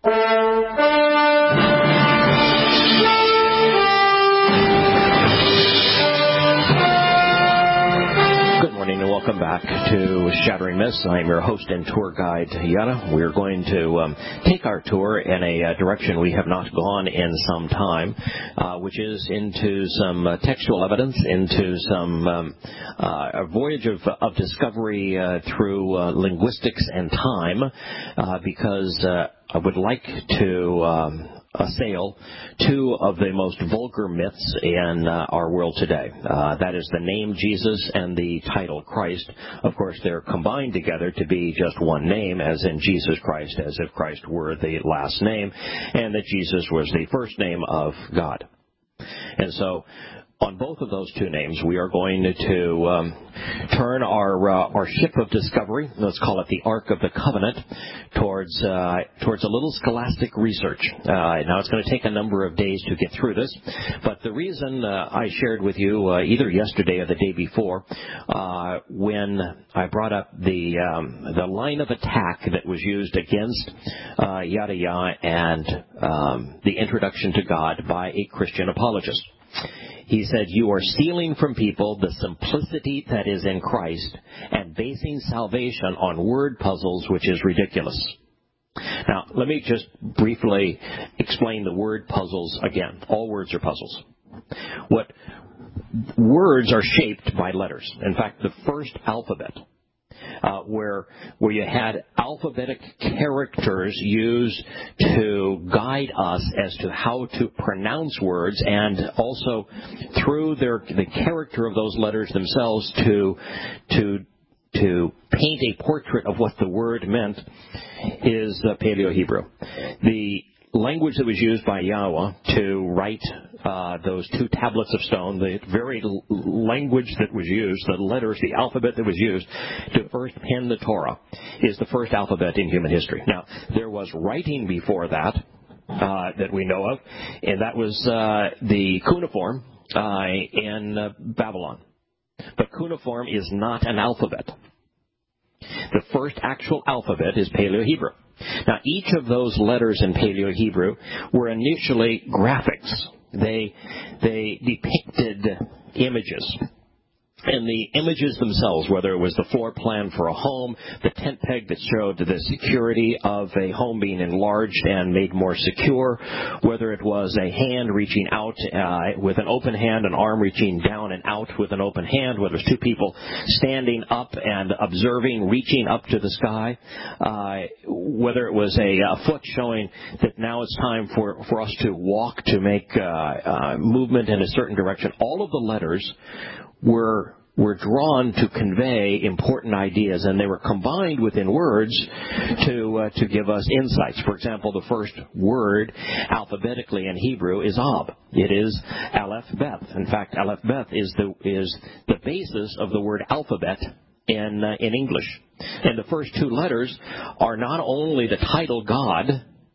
Welcome back to Shattering Myths. I'm your host and tour guide, Yana. We're going to take our tour in a direction we have not gone in some time, which is into some textual evidence, into some a voyage of discovery through linguistics and time, because I would like to assail two of the most vulgar myths in our world today. That is the name Jesus and the title Christ. Of course, they're combined together to be just one name, as in Jesus Christ, as if Christ were the last name, and that Jesus was the first name of God. And so, on both of those two names, we are going to turn our ship of discovery, let's call it the Ark of the Covenant, towards a little scholastic research. Now, it's going to take a number of days to get through this, but the reason I shared with you either yesterday or the day before, when I brought up the line of attack that was used against Yada Yah and the introduction to God by a Christian apologist. He said, "You are stealing from people the simplicity that is in Christ and basing salvation on word puzzles, which is ridiculous." Now, let me just briefly explain the word puzzles again. All words are puzzles. What words are shaped by letters. In fact, the first alphabet, where you had alphabetic characters used to guide us as to how to pronounce words, and also through the character of those letters themselves to paint a portrait of what the word meant, is Paleo-Hebrew. The language that was used by Yahweh to write those two tablets of stone, the very language that was used, the letters, the alphabet that was used to first pen the Torah, is the first alphabet in human history. Now, there was writing before that that we know of, and that was the cuneiform in Babylon. But cuneiform is not an alphabet. The first actual alphabet is Paleo-Hebrew. Now, each of those letters in Paleo-Hebrew were initially graphics. They depicted images. And the images themselves, whether it was the floor plan for a home, the tent peg that showed the security of a home being enlarged and made more secure, whether it was a hand reaching out with an open hand, an arm reaching down and out with an open hand, whether it was two people standing up and observing, reaching up to the sky, whether it was a foot showing that now it's time for us to walk, to make movement in a certain direction. All of the letters were drawn to convey important ideas, and they were combined within words to give us insights. For example, the first word alphabetically in Hebrew is Ab. It is Aleph Beth. In fact, Aleph Beth is the basis of the word alphabet in English. And the first two letters are not only the title God,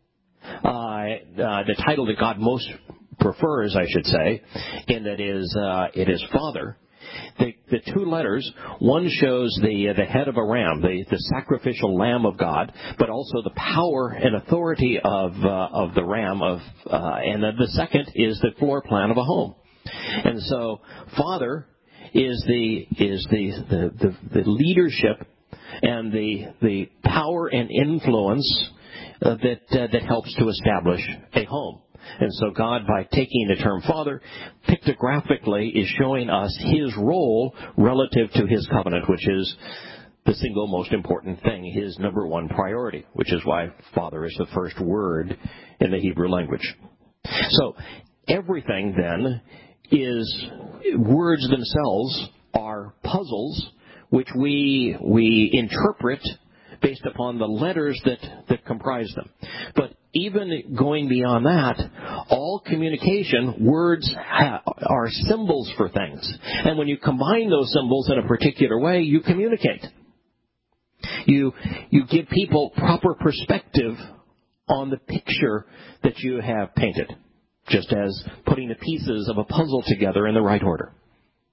the title that God most prefers, I should say, in that it is Father. The two letters, one shows the head of a ram, the sacrificial lamb of God, but also the power and authority of the ram, and then the second is the floor plan of a home. And so, Father is the leadership and the power and influence that helps to establish a home. And so God, by taking the term Father, pictographically is showing us His role relative to His covenant, which is the single most important thing, His number one priority, which is why Father is the first word in the Hebrew language. So everything then is, words themselves are puzzles which we interpret based upon the letters that comprise them. But even going beyond that, all communication, words are symbols for things. And when you combine those symbols in a particular way, you communicate. You give people proper perspective on the picture that you have painted, just as putting the pieces of a puzzle together in the right order.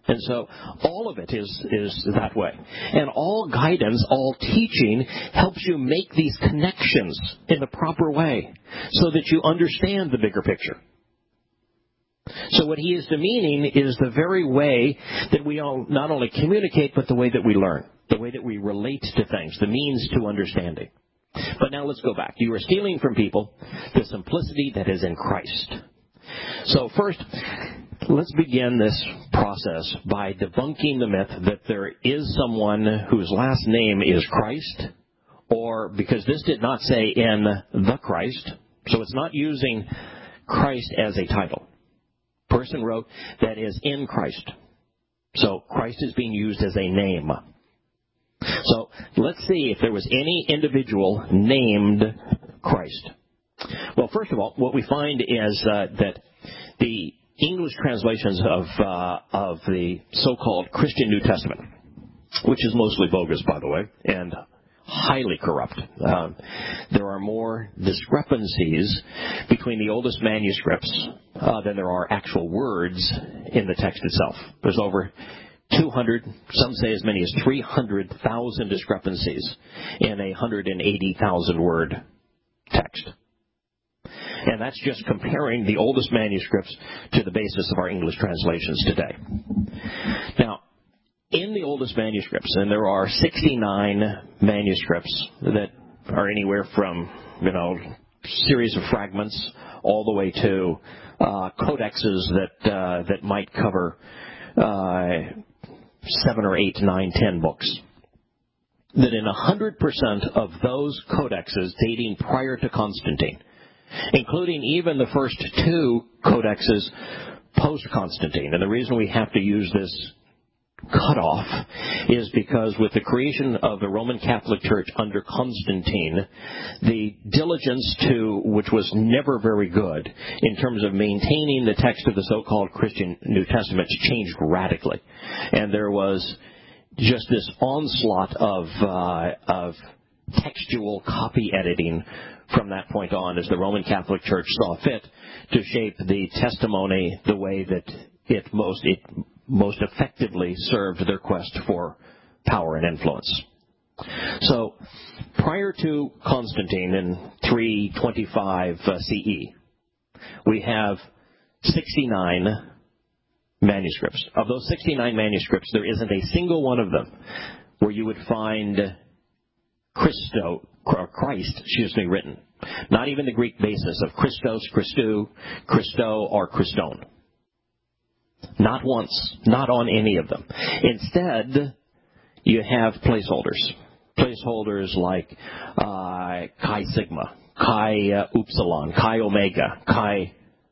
And so all of it is that way. And all guidance, all teaching helps you make these connections in the proper way so that you understand the bigger picture. So what he is demeaning is the very way that we all not only communicate, but the way that we learn, the way that we relate to things, the means to understanding. But now let's go back. You are stealing from people the simplicity that is in Christ. So first, let's begin this process by debunking the myth that there is someone whose last name is Christ, or because this did not say in the Christ, so it's not using Christ as a title. Person wrote that is in Christ. So Christ is being used as a name. So let's see if there was any individual named Christ. Well, first of all, what we find is that the English translations of the so-called Christian New Testament, which is mostly bogus, by the way, and highly corrupt. There are more discrepancies between the oldest manuscripts than there are actual words in the text itself. There's over 200, some say as many as 300,000 discrepancies in a 180,000 word text. And that's just comparing the oldest manuscripts to the basis of our English translations today. Now, in the oldest manuscripts, and there are 69 manuscripts that are anywhere from, series of fragments all the way to codexes that might cover 7 or 8, 9, 10 books. That in 100% of those codexes dating prior to Constantine, including even the first 2 codexes post-Constantine, and the reason we have to use this cutoff is because with the creation of the Roman Catholic Church under Constantine, the diligence which was never very good in terms of maintaining the text of the so-called Christian New Testament changed radically. And there was just this onslaught of textual copy editing from that point on as the Roman Catholic Church saw fit to shape the testimony the way that it most effectively served their quest for power and influence. So, prior to Constantine in 325 CE, we have 69 manuscripts. Of those 69 manuscripts, there isn't a single one of them where you would find Christ written. Not even the Greek basis of Christos, Christou, Christo, or Christone. Not once. Not on any of them. Instead, you have placeholders. Placeholders like Chi Sigma, Chi Upsilon, Chi Omega, Chi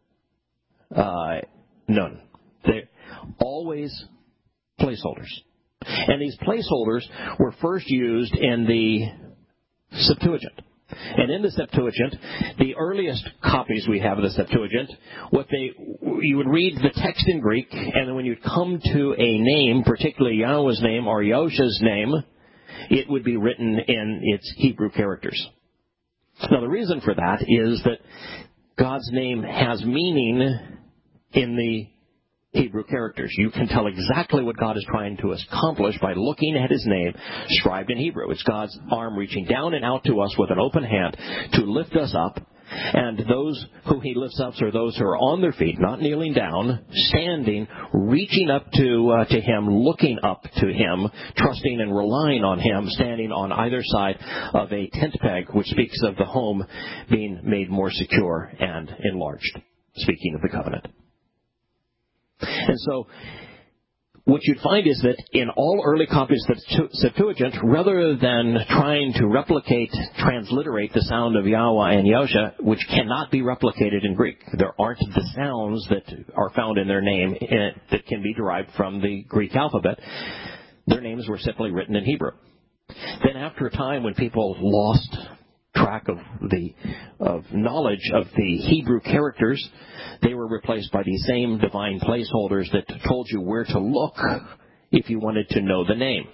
Nun. They're always placeholders. And these placeholders were first used in the Septuagint. And in the Septuagint, the earliest copies we have of the Septuagint, you would read the text in Greek, and then when you'd come to a name, particularly Yahweh's name or Yahusha's name, it would be written in its Hebrew characters. Now, the reason for that is that God's name has meaning in the Hebrew characters. You can tell exactly what God is trying to accomplish by looking at his name scribed in Hebrew. It's God's arm reaching down and out to us with an open hand to lift us up. And those who he lifts up are those who are on their feet, not kneeling down, standing, reaching up to him, looking up to him, trusting and relying on him, standing on either side of a tent peg, which speaks of the home being made more secure and enlarged, speaking of the covenant. And so what you'd find is that in all early copies of the Septuagint, rather than trying to transliterate the sound of Yahweh and Yahusha, which cannot be replicated in Greek, there aren't the sounds that are found in their name that can be derived from the Greek alphabet. Their names were simply written in Hebrew. Then after a time when people lost track of knowledge of the Hebrew characters, they were replaced by these same divine placeholders that told you where to look if you wanted to know the name.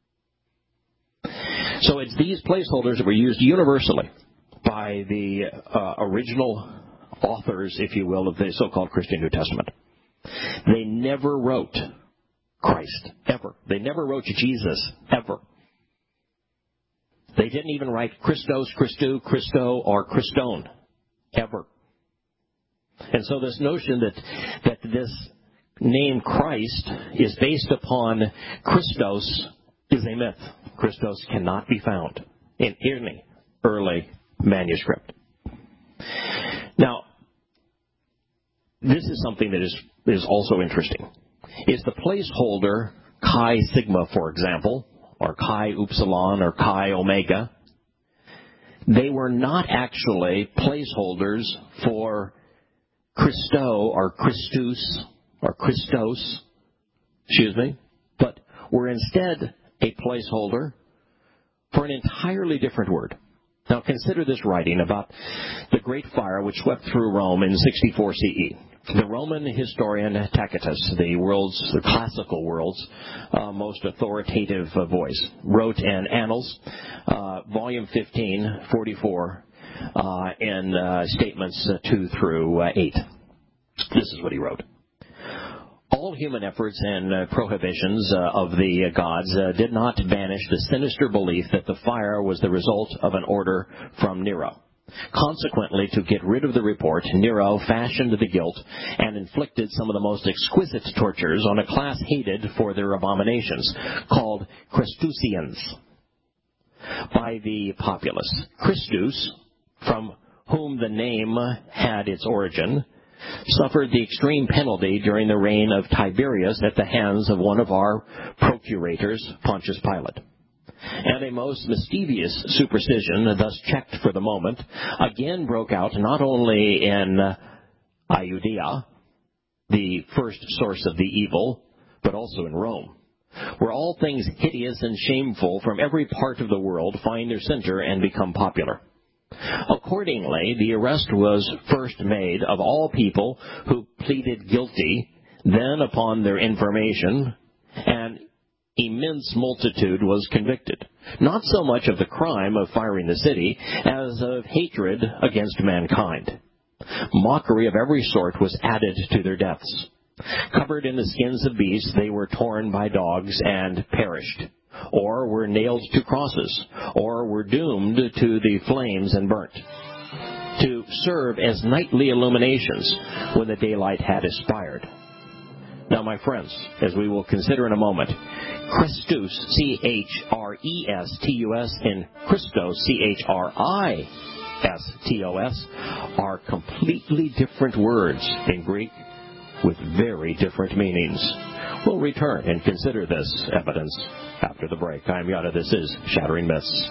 So it's these placeholders that were used universally by the original authors, if you will, of the so-called Christian New Testament. They never wrote Christ, ever. They never wrote Jesus, ever. They didn't even write Christos, Christou, Christo, or Christone, ever. And so this notion that this name Christ is based upon Christos is a myth. Christos cannot be found in any early manuscript. Now, this is something that is also interesting. Is the placeholder Chi Sigma, for example, or Chi Upsilon, or Chi Omega, they were not actually placeholders for Christo or Christus or Christos, but were instead a placeholder for an entirely different word. Now consider this writing about the great fire which swept through Rome in 64 CE. The Roman historian Tacitus, the classical world's most authoritative voice, wrote in Annals, volume 15, 44, in statements 2 through 8. This is what he wrote. All human efforts and prohibitions of the gods did not banish the sinister belief that the fire was the result of an order from Nero. Consequently, to get rid of the report, Nero fashioned the guilt and inflicted some of the most exquisite tortures on a class hated for their abominations, called Christusians by the populace. Christus, from whom the name had its origin, suffered the extreme penalty during the reign of Tiberius at the hands of one of our procurators, Pontius Pilate. And a most mischievous superstition, thus checked for the moment, again broke out not only in Iudea, the first source of the evil, but also in Rome, where all things hideous and shameful from every part of the world find their center and become popular. Accordingly, the arrest was first made of all people who pleaded guilty, then upon their information, an immense multitude was convicted, not so much of the crime of firing the city as of hatred against mankind. Mockery of every sort was added to their deaths. Covered in the skins of beasts, they were torn by dogs and perished, or were nailed to crosses, or were doomed to the flames and burnt, to serve as nightly illuminations when the daylight had expired. Now, my friends, as we will consider in a moment, Christus, C-H-R-E-S-T-U-S, and Christos, C-H-R-I-S-T-O-S, are completely different words in Greek with very different meanings. We'll return and consider this evidence after the break. I'm Yada. This is Shattering Myths.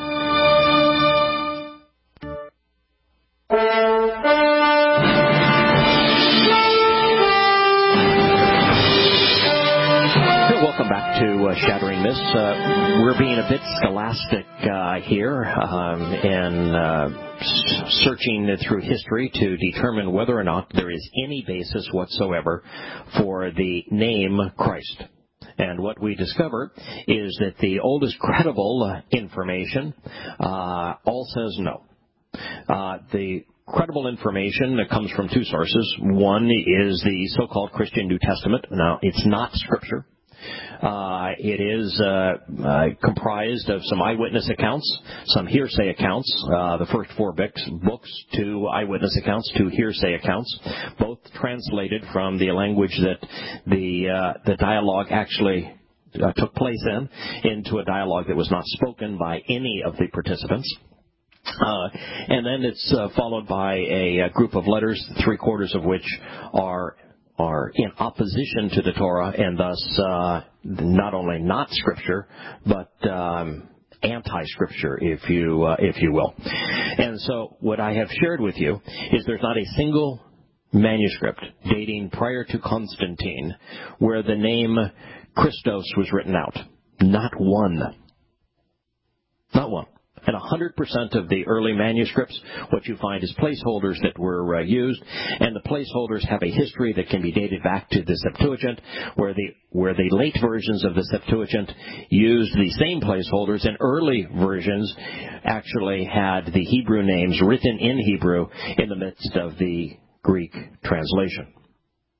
Welcome back to Shattering Myths. We're being a bit scholastic here in searching through history to determine whether or not there is any basis whatsoever for the name Christ. And what we discover is that the oldest credible information all says no. The credible information that comes from two sources. One is the so-called Christian New Testament. Now, it's not Scripture. It is comprised of some eyewitness accounts, some hearsay accounts, the first 4 books, 2 eyewitness accounts, 2 hearsay accounts, both translated from the language that the dialogue actually took place into a dialogue that was not spoken by any of the participants. And then it's followed by a group of letters, 3/4 of which are in opposition to the Torah, and thus not only not Scripture, but anti-Scripture, if you will. And so what I have shared with you is there's not a single manuscript dating prior to Constantine where the name Christos was written out. Not one. Not one. And 100% of the early manuscripts, what you find is placeholders that were used, and the placeholders have a history that can be dated back to the Septuagint, where the late versions of the Septuagint used the same placeholders, and early versions actually had the Hebrew names written in Hebrew in the midst of the Greek translation.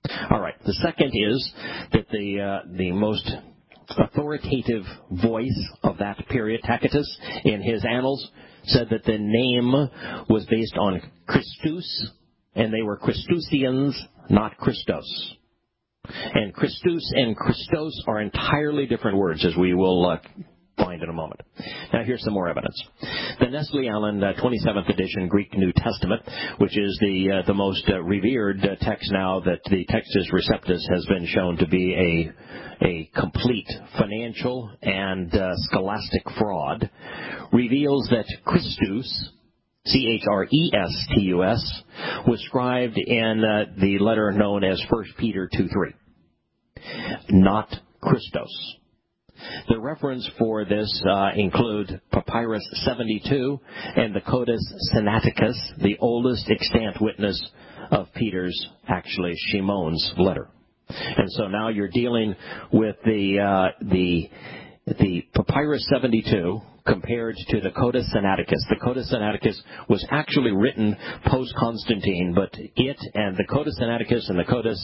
All right. The second is that the most authoritative voice of that period, Tacitus, in his annals, said that the name was based on Christus, and they were Christusians, not Christos. And Christus and Christos are entirely different words, as we will find in a moment. Now, here's some more evidence. The Nestle Aland 27th edition Greek New Testament, which is the most revered text now that the Textus Receptus has been shown to be a complete financial and scholastic fraud, reveals that Christus, Chrestus, was scribed in the letter known as 1 Peter 2:3, not Christos. The reference for this include Papyrus 72 and the Codex Sinaiticus, the oldest extant witness of Peter's, actually Shimon's, letter. And so now you're dealing with the Papyrus 72 compared to the Codex Sinaiticus. The Codex Sinaiticus was actually written post-Constantine, but it and the Codex Sinaiticus and the Codex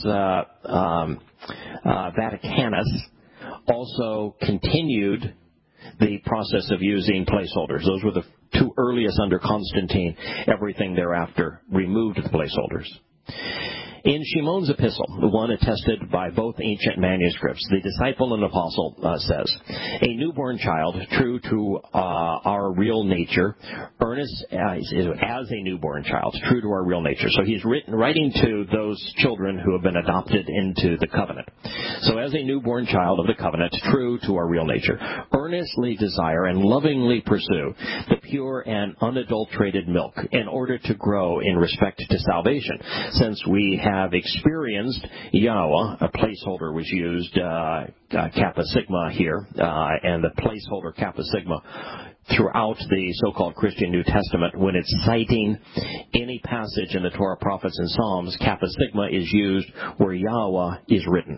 Vaticanus also continued the process of using placeholders. Those were the two earliest under Constantine. Everything thereafter removed the placeholders. In Shimon's epistle, the one attested by both ancient manuscripts, the disciple and apostle says, "A newborn child, true to our real nature, earnest as a newborn child, true to our real nature." So he's writing to those children who have been adopted into the covenant. So as a newborn child of the covenant, true to our real nature, earnestly desire and lovingly pursue the pure and unadulterated milk in order to grow in respect to salvation, since we have experienced Yahweh. A placeholder was used, Kappa Sigma here, and the placeholder Kappa Sigma throughout the so-called Christian New Testament, when it's citing any passage in the Torah, prophets, and Psalms, Kappa Sigma is used where Yahweh is written.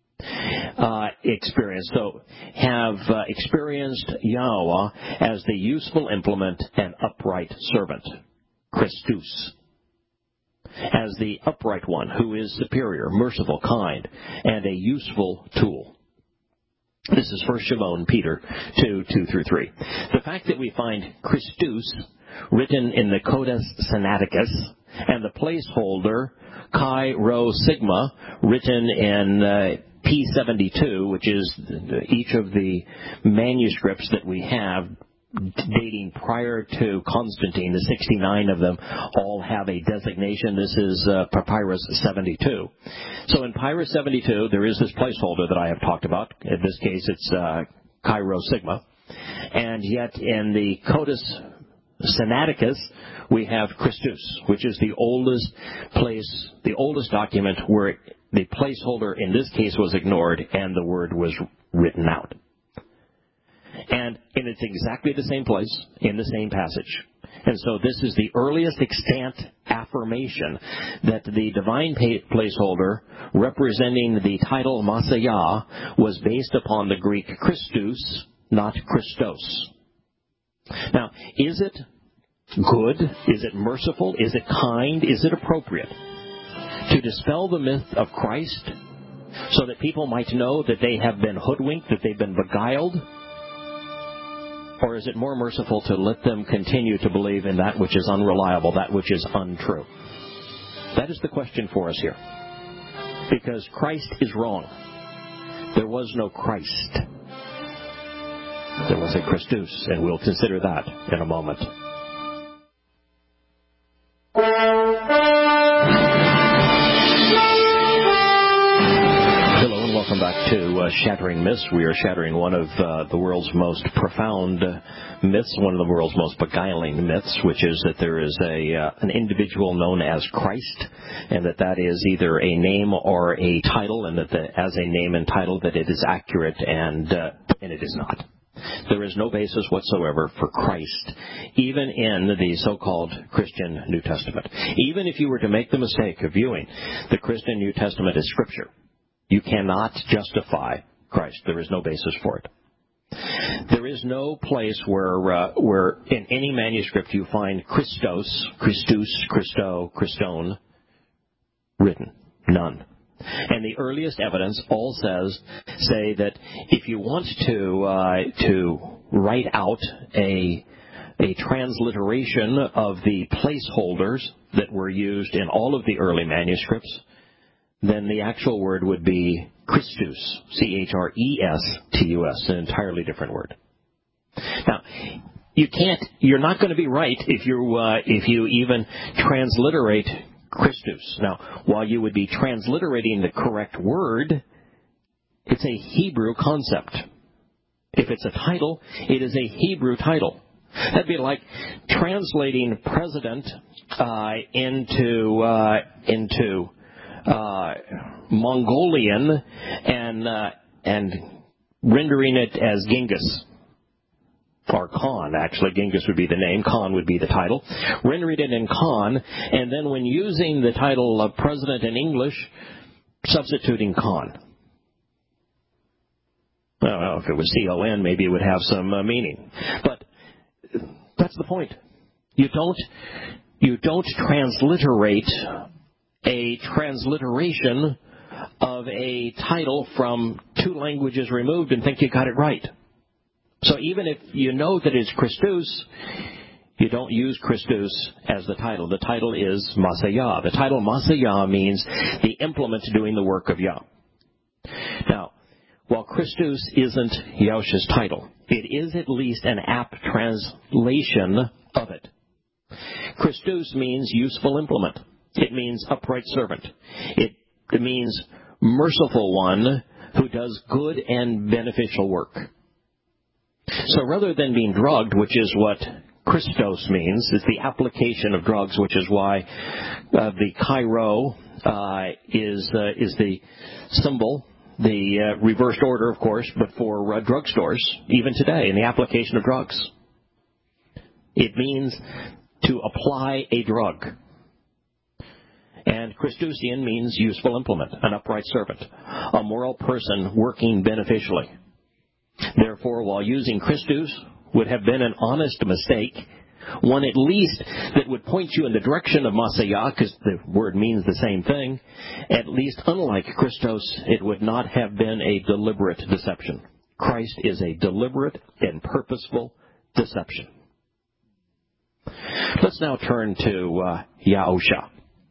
Experienced Yahweh as the useful implement and upright servant, Christus, as the upright one who is superior, merciful, kind, and a useful tool. This is 1 Shimon, Peter 2:2-3. The fact that we find Christus written in the Codex Sinaiticus and the placeholder Chi Rho Sigma written in P72, which is each of the manuscripts that we have dating prior to Constantine, the 69 of them all have a designation. This is Papyrus 72. So in Papyrus 72, there is this placeholder that I have talked about. In this case, it's Chi Rho Sigma. And yet in the Codex Sinaiticus, we have Christus, which is the oldest document where the placeholder in this case was ignored and the word was written out. And it's exactly the same place in the same passage. And so this is the earliest extant affirmation that the divine placeholder representing the title Messiah was based upon the Greek Christus, not Christos. Now, is it good? Is it merciful? Is it kind? Is it appropriate to dispel the myth of Christ so that people might know that they have been hoodwinked, that they've been beguiled? Or is it more merciful to let them continue to believe in that which is unreliable, that which is untrue? That is the question for us here. Because Christ is wrong. There was no Christ. There was a Christus, and we'll consider that in a moment. Welcome back to Shattering Myths. We are shattering one of the world's most profound myths, one of the world's most beguiling myths, which is that there is an individual known as Christ, and that is either a name or a title, and that as a name and title that it is accurate, and it is not. There is no basis whatsoever for Christ, even in the so-called Christian New Testament. Even if you were to make the mistake of viewing the Christian New Testament as Scripture, you cannot justify Christ. There is no basis for it. There is no place where in any manuscript you find Christos, Christus, Christo, Christone written. None. And the earliest evidence all say that if you want to write out a transliteration of the placeholders that were used in all of the early manuscripts, then the actual word would be Christus, Chrestus, an entirely different word. Now, you're not going to be right if you even transliterate Christus. Now, while you would be transliterating the correct word, it's a Hebrew concept. If it's a title, it is a Hebrew title. That'd be like translating president into Mongolian and rendering it as Genghis. Or Khan, actually. Genghis would be the name. Khan would be the title. Rendering it in Khan, and then when using the title of president in English, substituting Khan. Well, if it was C-O-N, maybe it would have some meaning. But that's the point. You don't transliterate a transliteration of a title from two languages removed and think you got it right. So even if you know that it's Christus, you don't use Christus as the title. The title is Masayah. The title Masayah means the implement doing the work of Yah. Now, while Christus isn't Yahushua's title, it is at least an apt translation of it. Christus means useful implement. It means upright servant. It means merciful one who does good and beneficial work. So rather than being drugged, which is what Christos means, it's the application of drugs, which is why the Cairo is the symbol, the reversed order, of course, but for drugstores, even today, in the application of drugs. It means to apply a drug. And Christusian means useful implement, an upright servant, a moral person working beneficially. Therefore, while using Christus would have been an honest mistake, one at least that would point you in the direction of Masayah, because the word means the same thing, at least unlike Christos, it would not have been a deliberate deception. Christ is a deliberate and purposeful deception. Let's now turn to Yahusha.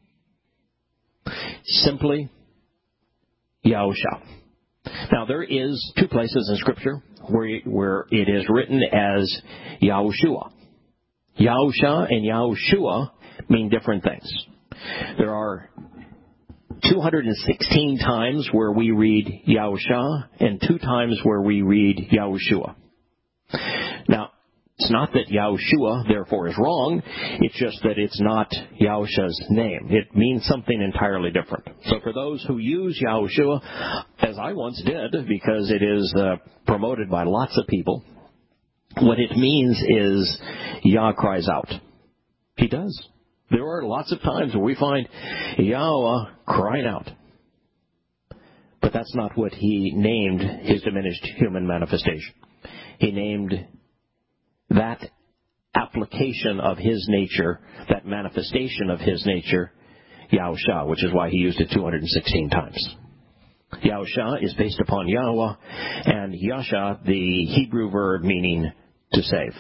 Simply, Yahusha. Now, there is two places in Scripture where it is written as Yahushua. Yahusha and Yahushua mean different things. There are 216 times where we read Yahusha and 2 times where we read Yahushua. Now, it's not that Yahushua, therefore, is wrong. It's just that it's not Yahusha's name. It means something entirely different. So for those who use Yahushua, as I once did, because it is promoted by lots of people, what it means is Yah cries out. He does. There are lots of times where we find Yahweh crying out. But that's not what he named his diminished human manifestation. He named that application of his nature, that manifestation of his nature, Yahusha, which is why he used it 216 times. Yahusha is based upon Yahweh, and Yasha, the Hebrew verb meaning to save.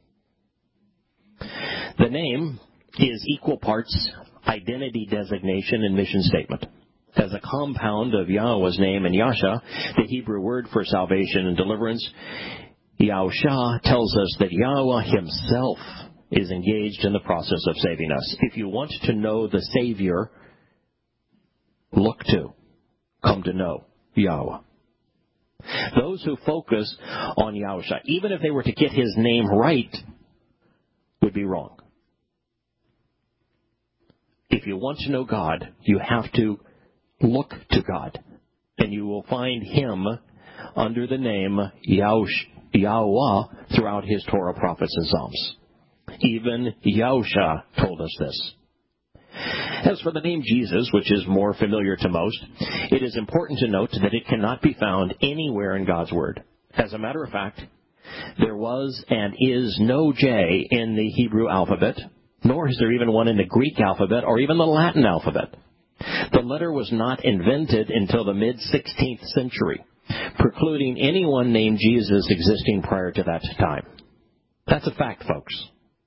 The name is equal parts identity designation and mission statement. As a compound of Yahweh's name and Yasha, the Hebrew word for salvation and deliverance, Yahusha tells us that Yahweh himself is engaged in the process of saving us. If you want to know the Savior, come to know Yahweh. Those who focus on Yahusha, even if they were to get his name right, would be wrong. If you want to know God, you have to look to God. And you will find him under the name Yahweh throughout his Torah, prophets, and Psalms. Even Yahusha told us this. As for the name Jesus, which is more familiar to most, it is important to note that it cannot be found anywhere in God's Word. As a matter of fact, there was and is no J in the Hebrew alphabet, nor is there even one in the Greek alphabet or even the Latin alphabet. The letter was not invented until the mid-16th century, precluding anyone named Jesus existing prior to that time. That's a fact, folks.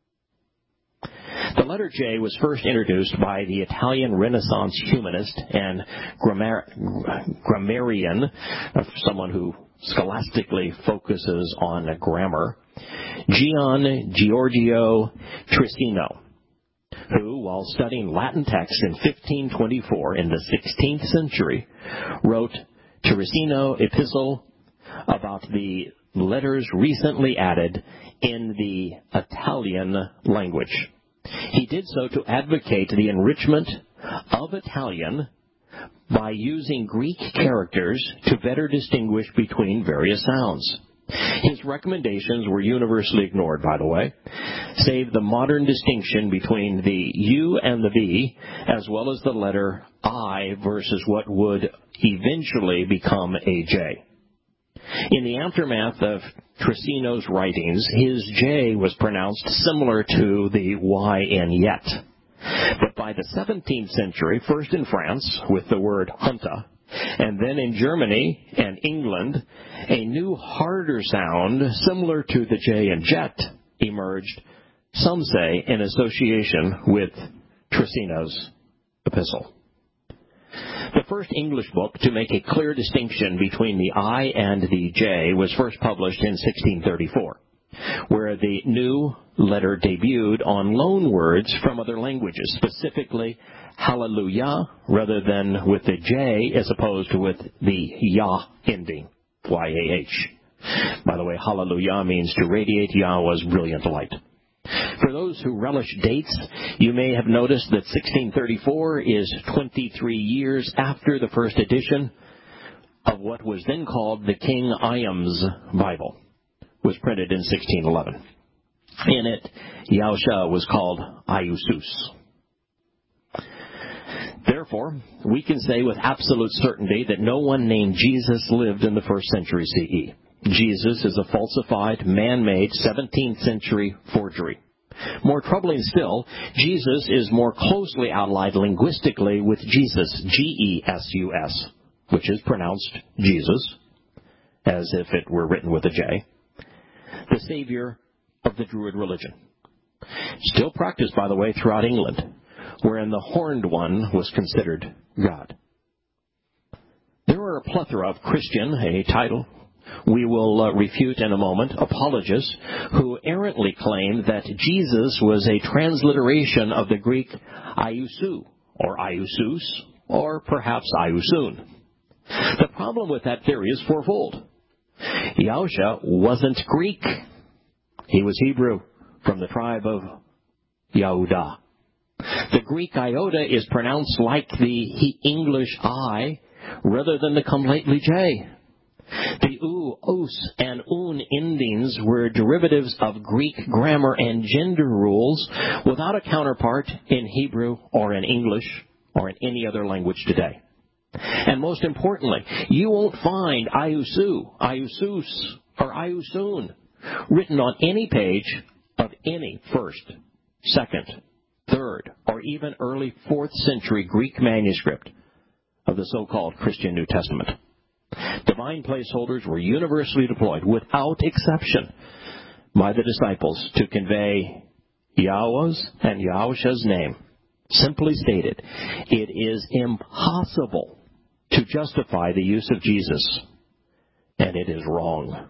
The letter J was first introduced by the Italian Renaissance humanist and grammarian, someone who scholastically focuses on grammar, Gian Giorgio Trissino, who, while studying Latin texts in 1524 in the 16th century, wrote Trissino Epistle about the letters recently added in the Italian language. He did so to advocate the enrichment of Italian by using Greek characters to better distinguish between various sounds. His recommendations were universally ignored, by the way, save the modern distinction between the U and the V, as well as the letter I versus what would eventually become a J. In the aftermath of Trissino's writings, his J was pronounced similar to the Y in yet. But by the 17th century, first in France with the word junta, and then in Germany and England, a new harder sound similar to the J in jet emerged, some say, in association with Trissino's epistle. The first English book to make a clear distinction between the I and the J was first published in 1634, where the new letter debuted on loan words from other languages, specifically hallelujah, rather than with the J as opposed to with the Yah ending, Y-A-H. By the way, hallelujah means to radiate Yahweh's brilliant light. For those who relish dates, you may have noticed that 1634 is 23 years after the first edition of what was then called the King Iam's Bible, was printed in 1611. In it, Yahusha was called Iusus. Therefore, we can say with absolute certainty that no one named Jesus lived in the first century CE. Jesus is a falsified, man-made 17th century forgery. More troubling still, Jesus is more closely allied linguistically with Jesus, G-E-S-U-S, which is pronounced Jesus, as if it were written with a J, the savior of the Druid religion. Still practiced, by the way, throughout England, wherein the horned one was considered God. There are a plethora of Christian, a title we will refute in a moment, apologists who errantly claim that Jesus was a transliteration of the Greek Iousu, or Iousus, or perhaps Iousun. The problem with that theory is fourfold. Yahusha wasn't Greek. He was Hebrew, from the tribe of Yehudah. The Greek iota is pronounced like the English I, rather than the come lately J. The U, os, and un endings were derivatives of Greek grammar and gender rules without a counterpart in Hebrew or in English or in any other language today. And most importantly, you won't find Iusu, Iusus, or Iusun written on any page of any first, second, third, or even early 4th century Greek manuscript of the so-called Christian New Testament. Divine placeholders were universally deployed, without exception, by the disciples to convey Yahweh's and Yahusha's name. Simply stated, it is impossible to justify the use of Jesus, and it is wrong.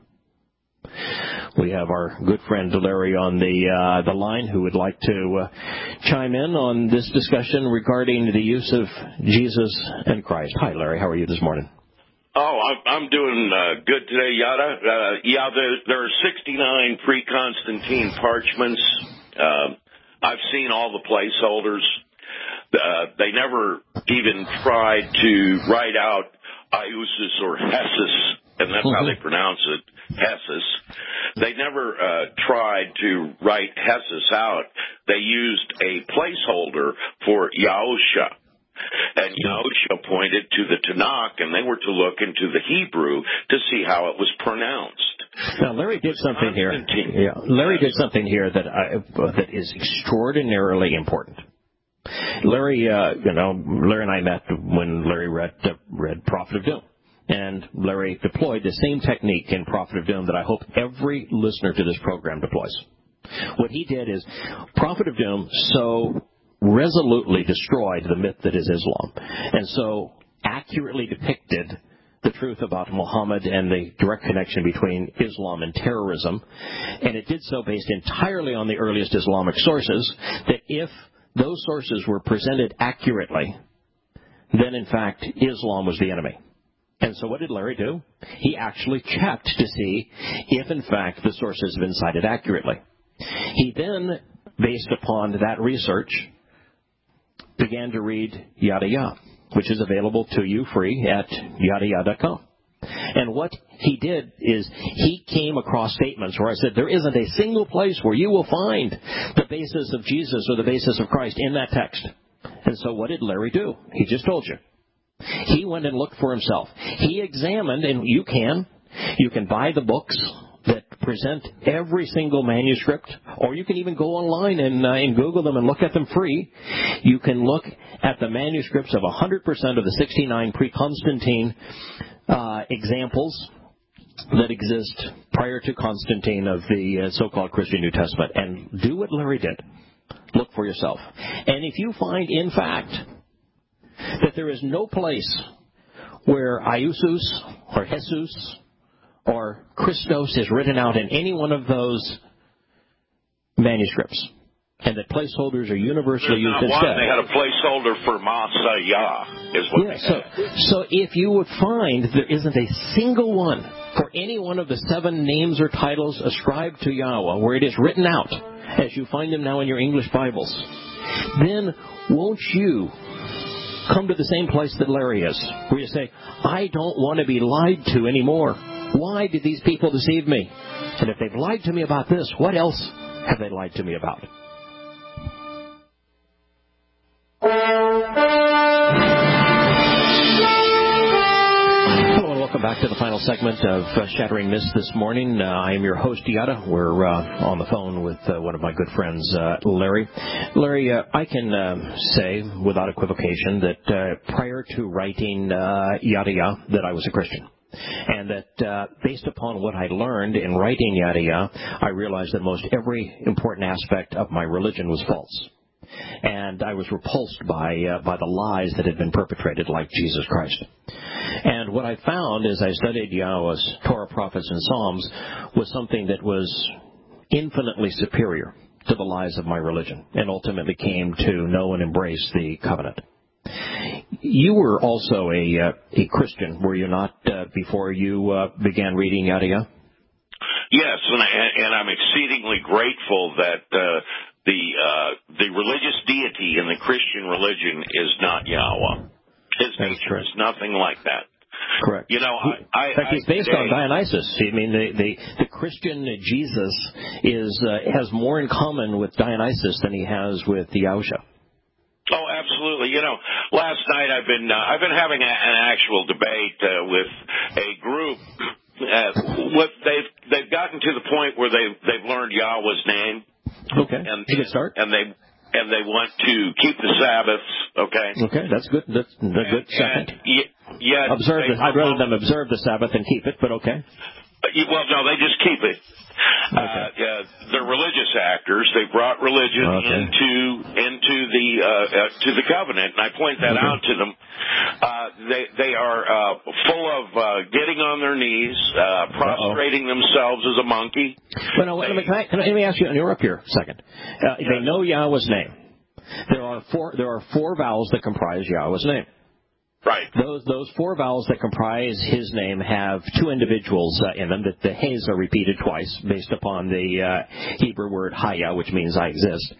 We have our good friend Larry on the line who would like to chime in on this discussion regarding the use of Jesus and Christ. Hi, Larry. How are you this morning? Oh, I'm doing good today, Yada. There are 69 pre-Constantine parchments. I've seen all the placeholders. They never even tried to write out Iusus or Hessus, and that's how they pronounce it, Hessus. They never tried to write Hessus out. They used a placeholder for Yahusha. And Yahusha pointed to the Tanakh, and they were to look into the Hebrew to see how it was pronounced. Now, Larry did something here. Yeah, Larry did something here that is extraordinarily important. Larry and I met when Larry read Prophet of Doom. And Larry deployed the same technique in Prophet of Doom that I hope every listener to this program deploys. What he did is, Prophet of Doom so resolutely destroyed the myth that is Islam, and so accurately depicted the truth about Muhammad and the direct connection between Islam and terrorism, and it did so based entirely on the earliest Islamic sources, that if those sources were presented accurately, then in fact Islam was the enemy. And so what did Larry do? He actually checked to see if, in fact, the sources have been cited accurately. He then, based upon that research, began to read Yada Ya, which is available to you free at yadaya.com. And what he did is he came across statements where I said, there isn't a single place where you will find the basis of Jesus or the basis of Christ in that text. And so what did Larry do? He just told you. He went and looked for himself. He examined, and you can buy the books that present every single manuscript, or you can even go online and Google them and look at them free. You can look at the manuscripts of 100% of the 69 pre-Constantine examples that exist prior to Constantine of the so-called Christian New Testament, and do what Larry did. Look for yourself. And if you find, in fact, that there is no place where Iusus or Jesus or Christos is written out in any one of those manuscripts, and that placeholders are universally used instead. They had a placeholder for Masaya, is what they had. So if you would find there isn't a single one for any one of the 7 names or titles ascribed to Yahweh where it is written out, as you find them now in your English Bibles, then won't you come to the same place that Larry is, where you say, I don't want to be lied to anymore. Why did these people deceive me? And if they've lied to me about this, what else have they lied to me about? Welcome back to the final segment of Shattering Myths this morning. I am your host, Yada. We're on the phone with one of my good friends, Larry. Larry, I can say without equivocation that prior to writing Yada Ya, that I was a Christian. And that based upon what I learned in writing Yada Ya, I realized that most every important aspect of my religion was false. And I was repulsed by the lies that had been perpetrated, like Jesus Christ. And what I found as I studied Yahweh's Torah, prophets, and Psalms was something that was infinitely superior to the lies of my religion, and ultimately came to know and embrace the covenant. You were also a Christian, were you not, before you began reading Yada Ya? Yes, and I'm exceedingly grateful that the religious deity in the Christian religion is not Yahweh. His nature is nothing like that. Correct. You know, in fact, he's based on Dionysus. I mean, the Christian Jesus has more in common with Dionysus than he has with Yahusha. Oh, absolutely. You know, last night I've been having an actual debate with a group. They've gotten to the point where they've learned Yahweh's name. Okay. You can start. And they want to keep the Sabbaths. Okay, that's good. That's a good second. Yeah. I'd rather them observe the Sabbath than keep it, but okay. Well, no, they just keep it. Okay. They're religious actors. They brought religion into the covenant, and I point that out to them. They are full of getting on their knees, prostrating themselves as a monkey. But no, let me ask you, and you're up here a second. They know Yahweh's name. There are four vowels that comprise Yahweh's name. Right. Those 4 vowels that comprise his name have 2 individuals in them. That the Hays are repeated twice based upon the Hebrew word Haya, which means I exist.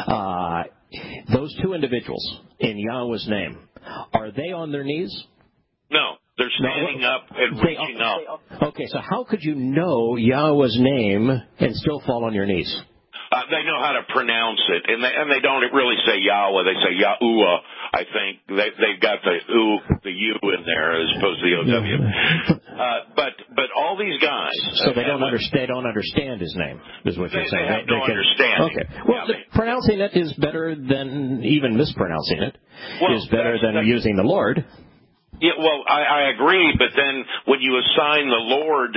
Those 2 individuals in Yahweh's name, are they on their knees? No. They're standing up and reaching up. Okay, so how could you know Yahweh's name and still fall on your knees? They know how to pronounce it, and they don't really say Yahweh. They say Yahuwah. I think they've got the U in there as opposed to the OW. But all these guys. So they don't understand his name, is what you're saying. They have no understanding. Okay. Well, pronouncing it is better than even mispronouncing it. Is better than using the Lord. Yeah, well, I agree, but then when you assign the Lord,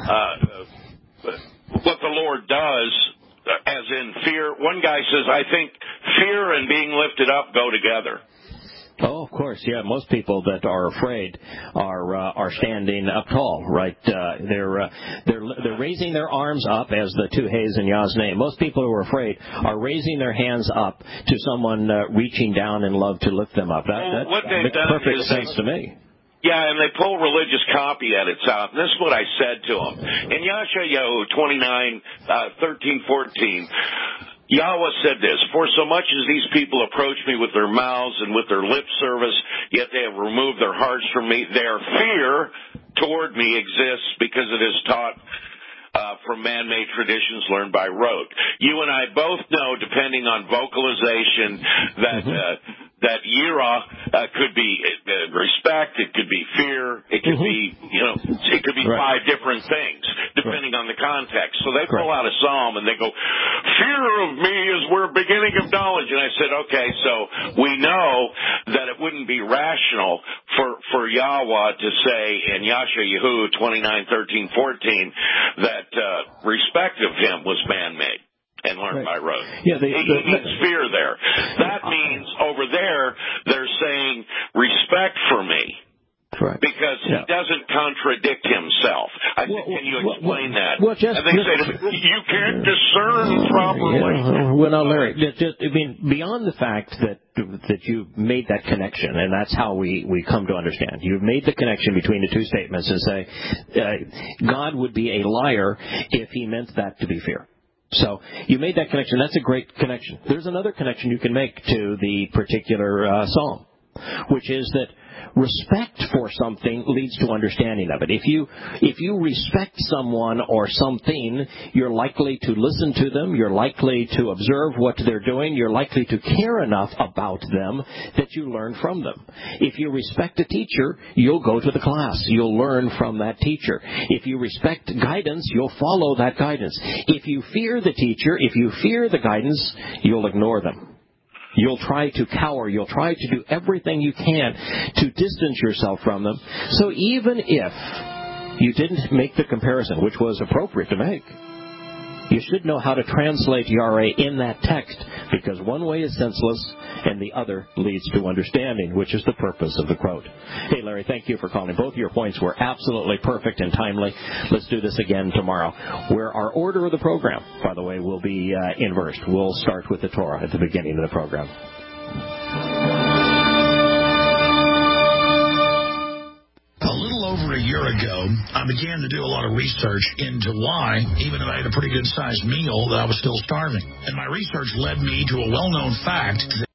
what the Lord does, as in fear, one guy says, I think fear and being lifted up go together. Oh, of course, yeah. Most people that are afraid are standing up tall, right? They're raising their arms up as the two Hayes in Yah's name. Most people who are afraid are raising their hands up to someone reaching down in love to lift them up. That makes perfect sense to me. Yeah, and they pull religious copy edits out. And this is what I said to them. In Yashayahu 29:13-14, Yahweh said this, for so much as these people approach me with their mouths and with their lip service, yet they have removed their hearts from me, their fear toward me exists because it is taught from man-made traditions learned by rote. You and I both know, depending on vocalization, that yirah could be respect, it could be fear, it could be, it could be five different things, depending on the context. So they pull out a psalm and they go, fear of me is where beginning of knowledge. And I said, okay, so we know that it wouldn't be rational for Yahweh to say in Yashayahu 29:13-14 that respect of him was man-made and learned by rote. Yeah, he means fear there. That means over there they're saying respect for me. Right. Because he doesn't contradict himself. I said, can you explain that? Well, and they say, you can't discern properly. Well, no, Larry, beyond the fact that you made that connection, and that's how we come to understand. You've made the connection between the two statements and say, God would be a liar if he meant that to be fear. So you made that connection. That's a great connection. There's another connection you can make to the particular psalm, which is that respect for something leads to understanding of it. If you respect someone or something, you're likely to listen to them, you're likely to observe what they're doing, you're likely to care enough about them that you learn from them. If you respect a teacher, you'll go to the class. You'll learn from that teacher. If you respect guidance, you'll follow that guidance. If you fear the teacher, if you fear the guidance, you'll ignore them. You'll try to cower. You'll try to do everything you can to distance yourself from them. So even if you didn't make the comparison, which was appropriate to make, you should know how to translate Yahweh in that text, because one way is senseless and the other leads to understanding, which is the purpose of the quote. Hey, Larry, thank you for calling. Both your points were absolutely perfect and timely. Let's do this again tomorrow, where our order of the program, by the way, will be inversed. We'll start with the Torah at the beginning of the program. Over a year ago, I began to do a lot of research into why, even though I had a pretty good-sized meal, that I was still starving. And my research led me to a well-known fact that